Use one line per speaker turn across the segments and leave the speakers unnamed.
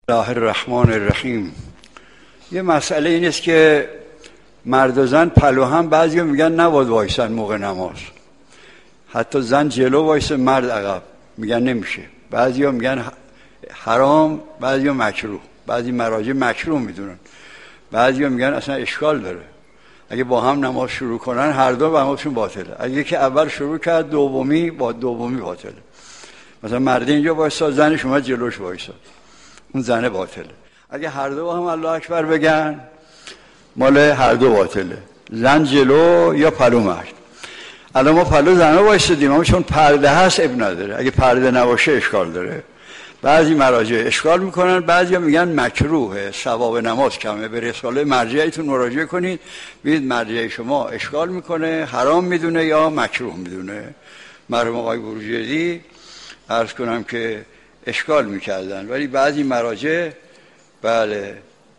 الله الرحمن الرحیم. یه مسئله این است که مرد و زن پلو هم بعضی میگن نباید وایسن موقع نماز، حتی زن جلو وایسه مرد عقب، میگن نمیشه. بعضی ها میگن حرام، بعضی ها مکروه، بعضی مراجع مکروه میدونن، بعضی ها میگن اصلا اشکال داره اگه با هم نماز شروع کنن هر دو نمازشون باطله. اگه که اول شروع کرد دومی باطله. مثلا مرد اینجا وایساد، زنش اومد جلوش وایساد، اون زنه باطله. اگه هر دو هم الله اکبر بگن مال هر دو باطله، زن جلو یا پلو مرد. الان ما پلو زنه وایسادیم، اما چون پرده هست اب نداره، اگه پرده نباشه اشکال داره. بعضی مراجع اشکال میکنن، بعضی ها میگن مکروهه، ثواب نماز کمه. به رساله مرجعیتون مراجعه کنید، ببینید مرجع شما اشکال میکنه، حرام میدونه یا مکروه میدونه. مرحوم آقای بروجردی عرض کنم که اشکال میکردن، ولی بعضی مراجع بله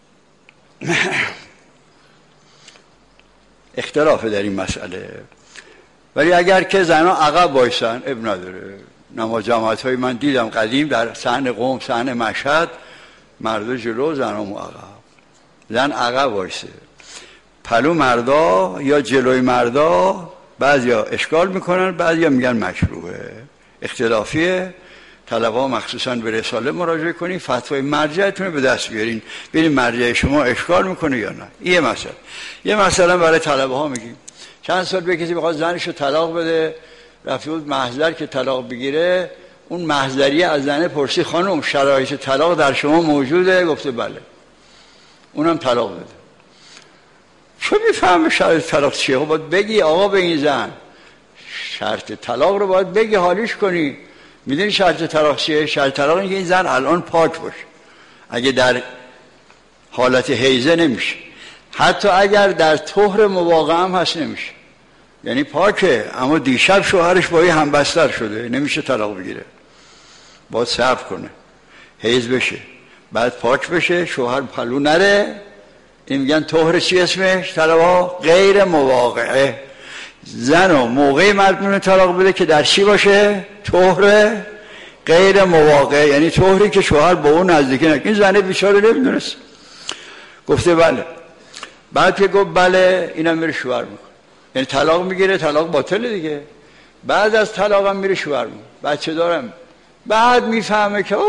اختلافه در این مسئله. ولی اگر که زنها عقب وایسن اب نداره. نماز جماعت های من دیدم قدیم در صحن قم، صحن مشهد، مردا جلو زنها عقب، زن عقب وایسه. پلو مردا یا جلوی مردا بعضیا اشکال میکنن، بعضیا میگن مکروهه. اختلافیه. طلبه ها مخصوصا به رساله مراجعه کنین، فتوای مرجعتون به دست بیارین، ببینید مرجع شما اشکال میکنه یا نه. یه مسئله برای طلبه ها میگیم. چند سال به کسی بخواد زنشو طلاق بده، رفته بود محضر که طلاق بگیره، اون محضری از زنه پرسی خانم شرایط طلاق در شما موجوده؟ گفته بله. اونم طلاق بده. چه میفهمه شرایط طلاق چیه؟ باید بگی آقا به این زن شرط طلاق رو باید بگی، حالیش کنی. میدونی شرط طلاق چیه؟ شرط طلاق اینه که این زن الان پاک باشه، اگه در حالت حیضه نمیشه، حتی اگر در طهر مواقع هم هست نمیشه، یعنی پاکه اما دیشب شوهرش با یه همبستر شده، نمیشه طلاق بگیره، باید صبر کنه حیض بشه بعد پاک بشه، شوهر پلو نره. این میگن طهر چی اسمش؟ طلاق غیر مواقعه. زن و موقعی مردونه طلاق بده که در چی باشه؟ طهر غیر مواقع، یعنی طهری که شوهر با اون نزدیکی نکنه. این زنه بیچاره نمیدونست، گفته بله. بعد که گفت بله اینم میره شوهر میکنه، یعنی طلاق میگیره، طلاق باطله دیگه. بعد از طلاق هم میره شوهر میکنه، بچه دارم. بعد میفهمه که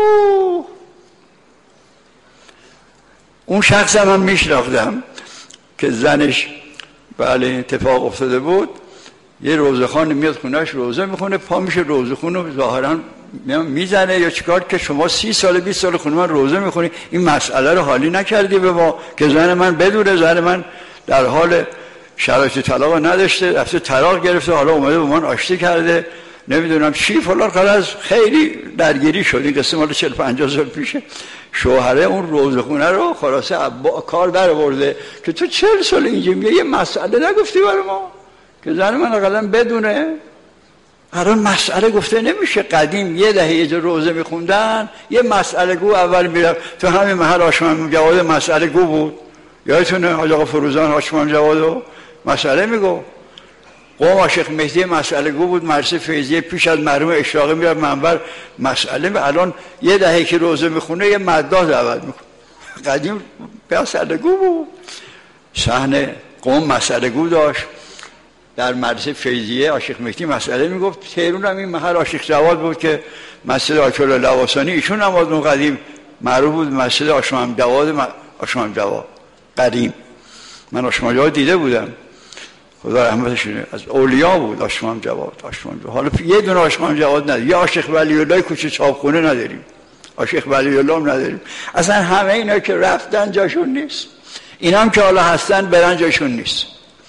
اون شخص هم میشناختم که زنش بله اتفاق افتاده بود، یه روزخوان میاد خونهش روزه میخونه، پا میشه روزخون رو ظاهرا میزنه یا چیکار که شما 30 سال 20 سال خونه من روزه میخونی، این مسئله رو حالی نکردی به ما که زن من بدونه زن من در حال شرایط طلاق نداشته، رفته طلاق گرفته، حالا اومده با من آشتی کرده، نمیدونم چی فلان. خلاص خیلی درگیری شد. این قصه مال 40 50 سال پیشه. شوهره اون روزخونه رو خلاصه کار در آورده که تو 40 سال اینجا میگه یه مسئله نگفتی برای ما که زن من اقلا بدونه. الان مسئله گفته نمیشه. قدیم یه دهه یه روزه میخوندن، یه مسئله گو اول میرم تو همین محل هاشمان جواد مسئله گو بود، یادتونه حاج آقا فروزان هاشمان جوادو مسئله میگو. قوم شیخ مهدی مسئله گو بود، مدرسه فیضیه پیش از مرحوم اشراقی میرم منبر مسئله. الان یه دهه که روزه میخونه یه مداح دعوت میکنه. قدیم مسئله گو بود. صحن قوم مسئله گو داشت، در مدرسه فیضیه آشیخ مهدی مسئله میگفت. تهران هم این محل آشیخ جواد بود که مسجد آیت الله لواسانی ایشون نماز اون قدیم معروف بود مسجد آشمان جواد قدیم. من آشمان جواد دیده بودم، خدا رحمتش کنه، از اولیا بود آشمان جواد. حالا یه دونه آشمان جواد نداریم، یه عاشق ولی الله کوچه چاپخونه نداریم، عاشق ولی الله هم نداریم. اصلا همه اینا که رفتن جاشون نیست، اینا هم که حالا هستن برن جاشون نیست.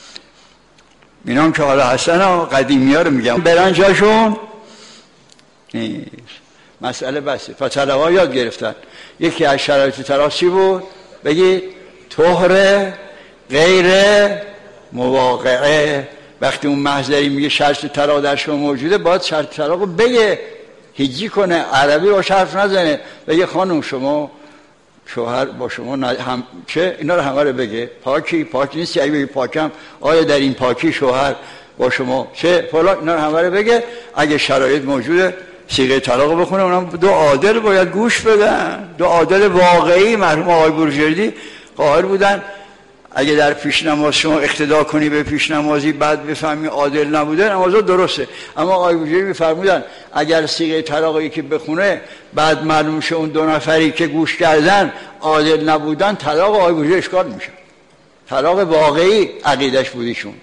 اینا هم که حالا هستن قدیمی ها رو میگم برن جاشون نیست. مسئله بسه. فطلبه ها یاد گرفتن. یکی از شرایط طلاق چی بود؟ بگید طهر غیر مواقعه. وقتی اون محضری میگه شرط طلاق در شما موجوده، باید شرط طلاق رو بگه، هیچی کنه، عربی باش حرف نزنه، بگه خانم شما شوهر با شما هم چه اینا رو همه رو بگه. پاکی نیستی، اگه بگی پاکم آیا در این پاکی شوهر با شما چه فلان، اینا رو همه رو بگه. اگه شرایط موجوده صیغه طلاق بخونه، اونم دو عادل باید گوش بدن، دو عادل واقعی. مرحوم آقای بروجردی قائل بودن اگه در پیش نماز شما اقتدا کنی به پیش نمازی بعد بفهمی عادل نبوده نماز درسته. اما آقای بروجردی می‌فرمودن اگر صیغه طلاقی که بخونه بعد معلوم شه اون دو نفری که گوش کردن عادل نبودن، طلاق آقای بروجردی اشکال میشه. طلاق واقعی عقیدش بودیشون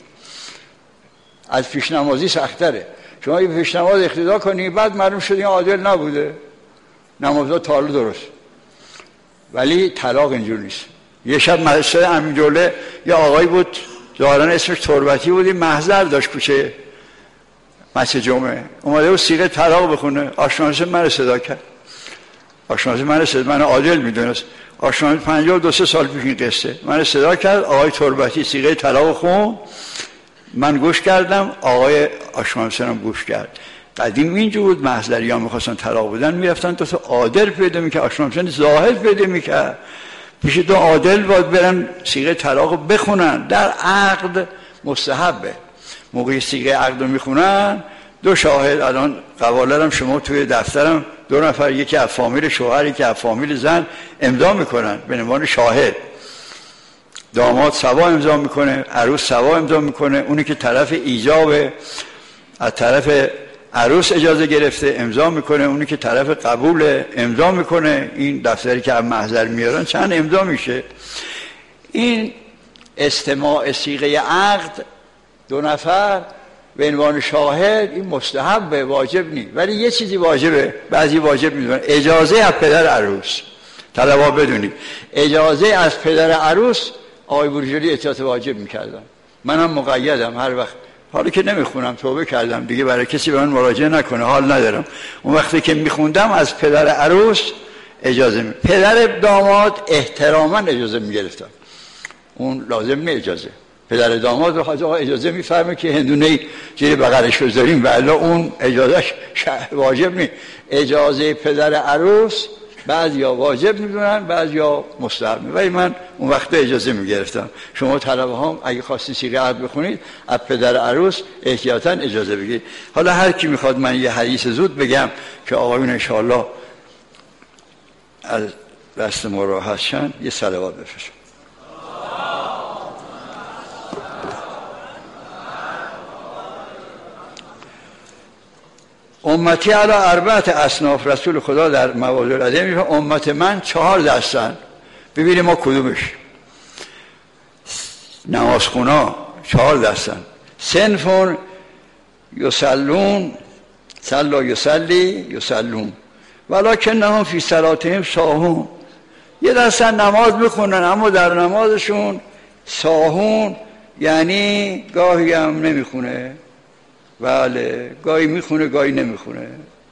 از پیش نمازی سخت‌تره. شما یه پیش نماز اقتدا کنی بعد معلوم شد این عادل نبوده، نمازها تا حالا درست. ولی طلاق اینجور نیست. یه شب مدرسه امین دوله یه آقایی بود ظاهراً اسمش تربتی بود، محضر داشت کوچه مسجد جمعه، اومده بود صیغه طلاق بخونه. آشناس من صدا کرد، آشناس من صدا، من عادل میدونست، آشناس 52 سال پیش این قصه، من صدا کرد آقای تربتی صیغه طلاق خون، من گوش کردم، آقای آشناس هم گوش کرد. قدیم اینجور بود محضریان میخواستن طلاق بدن میرفتن تو عادل پیدا میکرد، آشناس ظاهر پیدا میکرد، پیش دو عادل باید برن صیغه طلاق بخونن. در عقد مستحبه، موقعی صیغه عقد رو میخونن دو شاهد، الان قوالرم شما توی دفترم دو نفر، یکی از فامیل شوهر یکی از فامیل زن امضا میکنن به عنوان شاهد. داماد سوا امضا میکنه، عروس سوا امضا میکنه، اونی که طرف ایجابه از طرف عروس اجازه گرفته امضا میکنه، اونی که طرف قبول امضا میکنه. این دفتری که از محضر میارن چند امضا میشه. این استماع صیغه عقد دو نفر به عنوان شاهد این مستحبه، واجب نیست. ولی یه چیزی واجبه، بعضی واجب میدونن، اجازه از پدر عروس. طلبا بدونید اجازه از پدر عروس آقای بروجردی احتیاط واجب میکردن. منم مقیدم، هر وقت حالا که نمیخونم توبه کردم دیگه، برای کسی به من مراجعه نکنه، حال ندارم. اون وقتی که میخوندم از پدر عروس اجازه پدر داماد احتراما اجازه میگرفتم، اون لازم نه اجازه. پدر داماد رو حاجا اجازه میفرمه که هندونه زیر بغلش بذاریم، ولی اون اجازهش واجب نیست. اجازه پدر عروس بعضیا واجب میدونن بعضیا مستحب، ولی من اون وقت اجازه میگرفتم. شما طلبه هم اگه خواستین صیغه عقد بخونید از پدر عروس احتیاطاً اجازه بگیرید. حالا هر کی میخواد من یه حدیث زود بگم که آقایون ان شاءالله از دست ما راحت شن، یه صلوات بفرستید. امتی علی اربعه اصناف، رسول خدا در مواضع العظیم میگه امت من 4 دستن. ببینیم ما کدومش. نمازخونا 4 دستن. صنفون یصلون صلا یصلی یصلون ولکنهم فی صلاتهم ساهون. یه دستن نماز میخونن اما در نمازشون ساهون، یعنی گاهی هم نمیخونه، بله گاهی میخونه گاهی نمیخونه،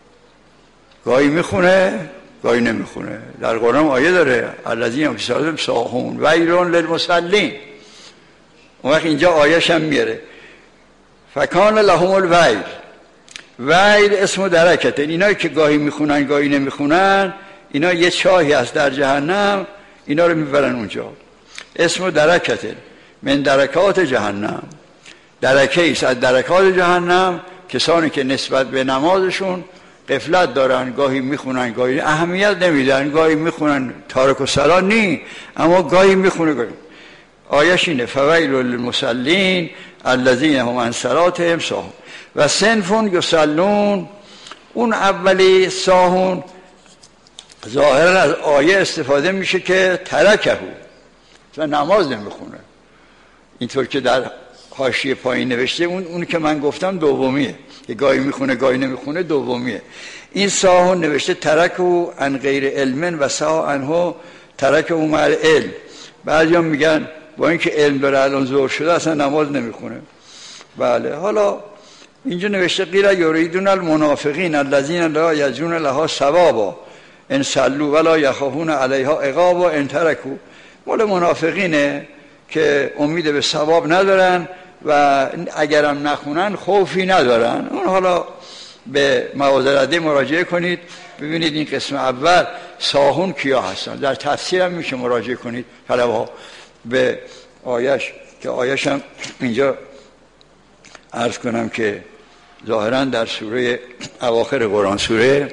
گاهی میخونه گاهی نمیخونه. در قرآن آیه داره الذین فی صلاتهم ساهون ویل للمصلین. اون وقت اینجا آیه‌ش هم میاره فکان لهم الویل. ویل اسم درکته، اینایی که گاهی میخونن گاهی نمیخونن اینا یه چاهی هست در جهنم، اینا رو میبرن اونجا. اسم درکته من درکات جهنم، درکه ایست از درکات جهنم. کسانی که نسبت به نمازشون غفلت دارن، گاهی میخونن گاهی اهمیت نمیدن، گاهی میخونن تارک الصلاة نی، اما گاهی میخونه گاهی. آیش اینه فویل للمصلین الذین هم عن صلاتهم ساهون. و صنفون یصلون، اون اولی ساهون ظاهرا از آیه استفاده میشه که ترکهو و نماز نمیخونه، اینطور که در حاشیه پایین نوشته. اون که من گفتم دومیه که گاهی میخونه گاهی نمیخونه، دومیه. این ساهون نوشته ترکهو عن غیر علم و سا عنه ترکهو مع العلم. بعضیا میگن با اینکه علم داره الان ظهر شده اصلا نماز نمیخونه. بله حالا اینجا نوشته قیل یریدون المنافقین الذین لا یجدون لها ثوابا ان صلوا ولا یخافون علیها عقابا ان ترکوا. مال منافقینه که امید به ثواب ندارن و اگرم نخونن خوفی ندارن. اون حالا به مواضع مراجعه کنید ببینید این قسم اول ساهون کیا هستن. در تفسیر هم میشه مراجعه کنید طلبها به آیش، که آیش هم اینجا عرض کنم که ظاهرا در سوره اواخر قرآن، سوره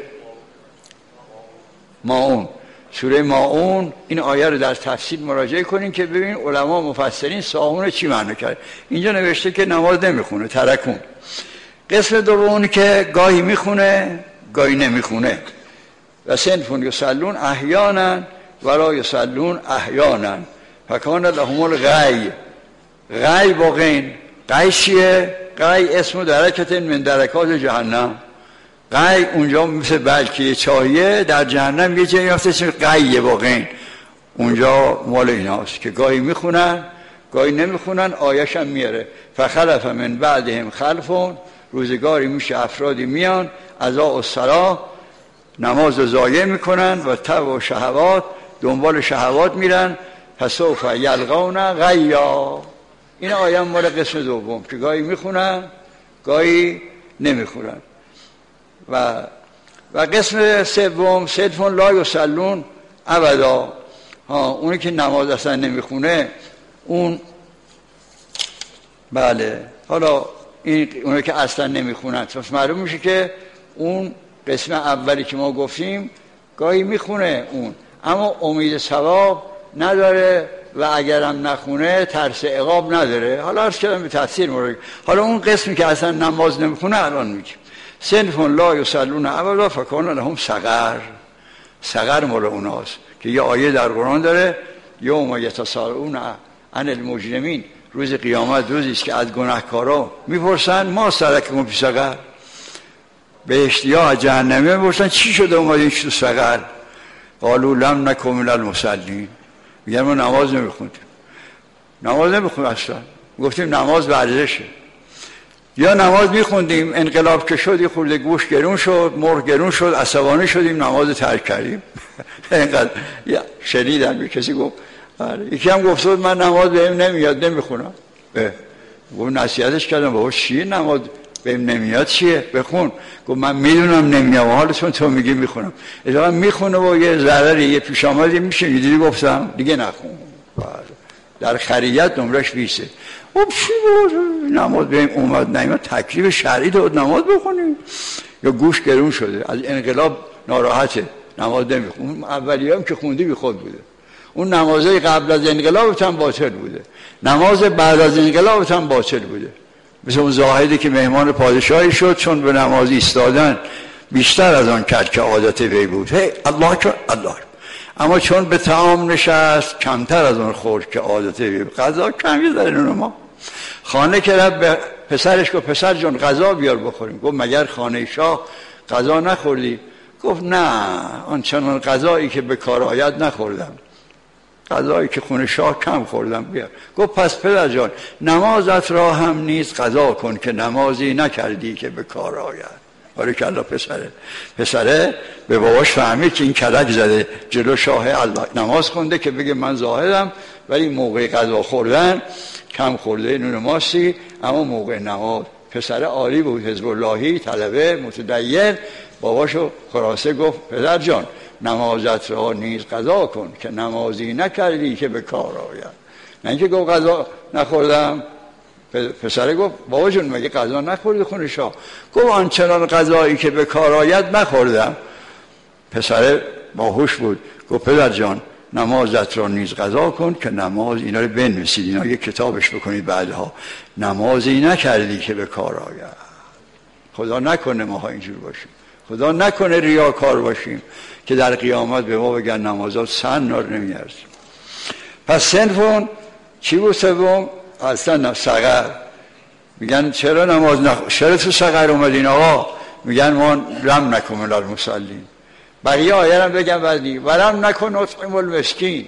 ماعون، سوره ماعون این آیه رو در تفسیر مراجعه کنین که ببین علما مفسرین صاعون چی معنی کرد. اینجا نوشته که نماز نمیخونه، ترکون. قسم دوم که گاهی میخونه گاهی نمیخونه. و صنفون یصلون احیانا ولا یصلون احیانا فکان لهم الغی. غی با غین. غی چیه؟ غی اسم درکت من درکات جهنم. غی اونجا مثل بلکه چاهیه، در جهنم یه جایی هست اسم غیه با غین، اونجا مال ایناست که گاهی میخونن گاهی نمیخونن. آیش هم میاره فخلف من بعدهم خلفون، روزگاری میشه افرادی میان اضاعوا الصلاة، نماز رو ضایع میکنن و تبع شهوات، دنبال شهوات میرن، فسوف یلقون غیا. این آیه مال قسم دوم که گاهی میخونن گاهی نمیخونن. و قسم سوم صدفون لا یصلون ابدا، اونی که نماز اصلا نمیخونه اون، بله حالا این اونی که اصلا نمیخونن، پس معلوم میشه که اون قسم اولی که ما گفتیم گاهی میخونه اون، اما امید ثواب نداره و اگرم نخونه ترس عقاب نداره. حالا عرض کردم به تفسیر مورد. حالا اون قسمی که اصلا نماز نمیخونه الان میگیم صنفون لا یصلون ابدا فکان لهم سقر. سقر مال اوناست که یه آیه در قرآن داره یوم یتساءلون عن المجرمین، روز قیامت روزی است که از گناهکارا میپرسن ما سلککم فی سقر، بهشتی‌ها از جهنمی میپرسن چی شده اومدین تو سقر؟ قالوا لم نکن من المصلین، میگن ما نماز نمیخوندیم. نماز نمیخوندیم اصلا، گفتیم نماز ورزشه. یا نماز میخوندیم انقلاب که شد یه خورده گوش گرون شد، مرغ گرون شد، عصبانی شدیم نماز ترک کردیم. اینقدر شنیدم کسی گفت، یکی هم گفت من نماز بهم نمیاد نمیخونم. گفت نصیحتش کردم بابا چیه نماز بهم نمیاد چیه؟ بخون. گفت من میدونم نمیاد حالا چون تو میگی میخونم. اتفاقا میخونه و یه ضرری یه پیش آمدی میشه، دیدی گفتم دیگه نخون. در خریت نمرش 20. خب چی بود؟ نماز بهم اومد نمیاد، تکلیف شرعی داد نماز بخونیم. یا گوش گرون شده از انقلاب ناراحته نماز نمیخونه. اون اولیام که خوندی بی خود بوده. اون نمازهای قبل از انقلاب هم باطل بوده، نماز بعد از انقلاب هم باطل بوده. مثل اون زاهدی که مهمان پادشاهی شد چون به نماز ایستادن بیشتر از آن کرد که عادت وی بود، هی الله کن الله، اما چون به طعام نشست کمتر از آن خورد که عادت وی بود. غذا کمی دارین ما. خانه که رفت به پسرش گفت پسر جان غذا بیار بخوریم. گفت مگر خانه شاه غذا نخوردی؟ گفت نه آنچنان غذایی که به کار آید نخوردم، غذایی که خونه شاه کم خوردم بیار. گفت پس پدر جان نمازت را هم نیز قضا کن که نمازی نکردی که به کار آید. باریکالله پسره به باباش فهمید که این کلک زده جلو شاه الله، نماز خونده که بگه من زاهدم ولی موقع غذا خوردن کم خورده نون ماستی، اما موقع نماز پسر عالی بود، حزب اللهی، طلبه، متدین. باباشو خلاصه گفت پدر جان نمازت را نیز قضا کن که نمازی نکردی که به کار آید. نه اینکه گفت قضا نخوردم. پسره گفت بابا جون مگه قضا نخوردی خونه شاه؟ گفت آنچنان قضایی که به کار آید نخوردم. پسره باهوش بود گفت پدر جان نمازت را نیز قضا کن که نماز، اینا رو بنویسید اینا یک کتابش بکنید بعدها، نمازی نکردی که به کار آید. خدا نکنه ماها اینجور باشیم، خدا نکنه ریاکار باشیم که در قیامت به ما بگن نمازات سنار نمیارزیم. پس صنفون چی بود سوم؟ اصلا سقر. میگن چرا نماز چرا تو سقر اومدین آقا؟ میگن ما لم نکن من المصلین. بقیه آیه هم بگم بعدی ولم نکن نطعم المسکین.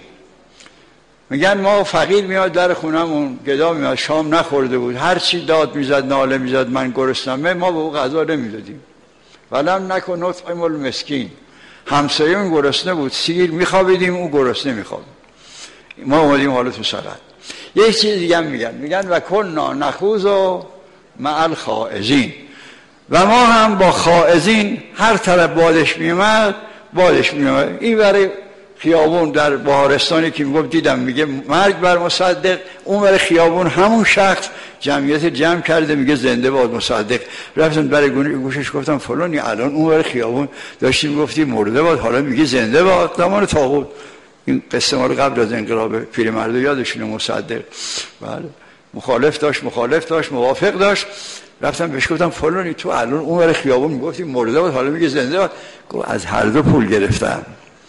میگن ما فقیر میاد در خونمون، گدا میاد شام نخورده بود، هر چی داد میزد ناله میزد من گرسنمه، ما به او غذا نمیدادیم. ولم نکن نطعم المسکین. همسایه‌مون گرسنه بود سیر میخوابیدیم او گرسنه میخوابید. ما اومدیم حالا تو سقر. یه چیز دیگه میگن و کنا نخوض مع الخائضین، و ما هم با خائضین هر طرف بادش میومد این برای خیابون در بهارستانی که میگفت دیدم، میگه مرگ بر مصدق. اون ور خیابون همون شخص جمعیت جمع کرده میگه زنده باد مصدق. رفتم برای گوشش گفتم فلانی الان اون ور خیابون داشتی میگفتی مرده باد، حالا میگه زنده باد. زمان طاغوت این قصه مال قبل از انقلاب پیرمرد یادشونه مصدق. بله مخالف داشت موافق داشت. رفتم بهش گفتم فلانی تو الان اون ور خیابون میگفتی مرده باد حالا میگه زنده باد. گفت از هر دو پول گرفتم،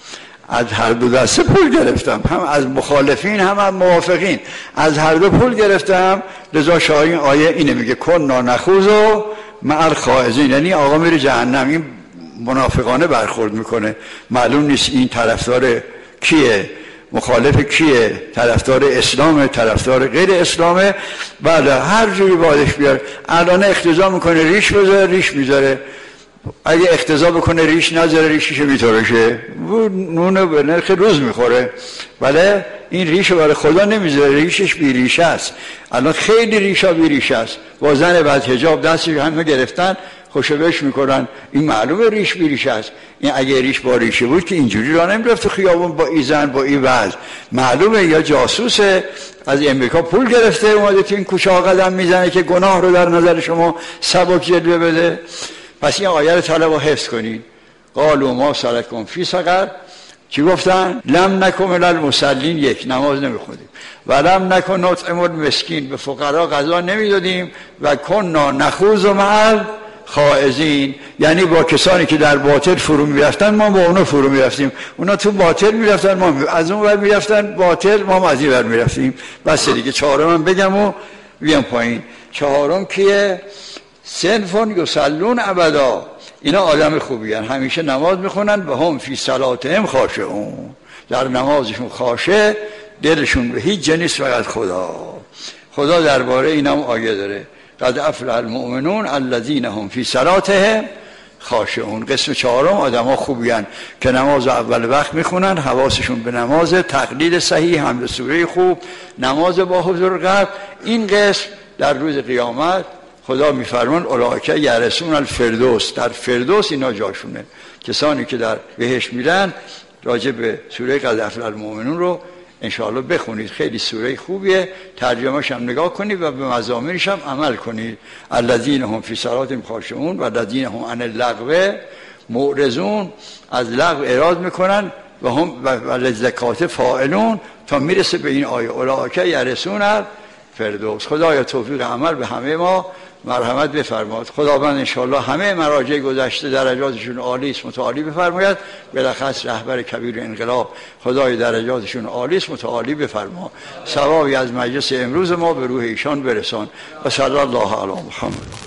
از هر دو دسته پول گرفتم، هم از مخالفین هم از موافقین، از هر دو پول گرفتم. لذا شاهین آیه اینه میگه کنا نخوض مع الخائضین، یعنی آقا میره جهنم. این منافقانه برخورد میکنه، معلوم نیست این طرفدار کیه، مخالف کیه، طرفدار اسلامه، طرفدار غیر اسلامه. بله هر جوری بادش بیار. الان اقتضا میکنه ریش بذاره، ریش میذاره. اگه اقتضا بکنه ریش نذاره، ریشش میترشه، نونه به نرخ روز میخوره. بله این ریش برای خدا نمیذاره، ریشش بی ریشه است. الان خیلی ریشا بی ریشه است. با زن بعد حجاب دستش همه گرفتن خوشبش میکنن، این معلومه ریش بی ریشه است. این اگه ریش با ریشه بود که اینجوری راه نمیرفت تو خیابون با این زن با این وضع. معلومه یا جاسوسه، از امریکا پول گرفته اومده تو این کوچه ها قدم میزنه که گناه رو در نظر شما سبک جلوه بده. پس این آیه رو طلب و حفظ کنید. قالوا ما سلککم فی سقر، چی گفتن؟ لم نکن من المصلین، یک نماز نمیخوندیم. و لم نکن نطعم المسکین، به فقرا غذا نمیدادیم. و کنا نخوض مع الخائضین، یعنی با کسانی که در باطل فرو میرفتن ما با اونا فرو میرفتیم. اونا تو باطل میرفتن ما از اون ور میرفتن باطل، ما از این ور میرفتیم. بس دیگه. چهارم هم بگم و بیام پایین. چهارم کیه؟ صنفون یصلون ابدا، اینا آدم خوبی هستند، همیشه نماز میخونن. و هم فی صلاتهم خاشعون، در نمازشون خاشع، دلشون به هیچ جنس فقط خدا درباره اینم آیه داره. قد افلح المؤمنون الذین هم فی صلاتهم خاشعون. قسم چهارم آدم‌ها خوبی هستند که نماز اول وقت میخونن، حواسشون به نماز، تقلید صحیح، حمد سوره خوب، نماز با حضور قلب. این قسم در روز قیامت خدا میفرمان اولئک یرثون الفردوس، در فردوس اینا جاشونه. کسانی که در بهشت میرن. راجع به سوره قد افلح المؤمنون رو انشاءالله بخونید، خیلی سوره خوبیه. ترجمه‌اش هم نگاه کنید و به مضامینش هم عمل کنید. الذین هم فی صلاتهم خاشعون و الذین هم عن اللغو معرضون، از لغو اعراض میکنن. و هم للزکات فاعلون، تا میرسه به این آیه اولئک یرثون الفردوس. خدایا توفیق عمل به همه ما مرحمت بفرماد. خداوند انشاءالله همه مراجع گذشته درجاتشون عالی است، متعالی بفرماید. بالاخص رهبر کبیر انقلاب خدای درجاتشون عالی است، متعالی بفرما. ثوابی از مجلس امروز ما به روح ایشان برسان. و صلی الله علی محمد.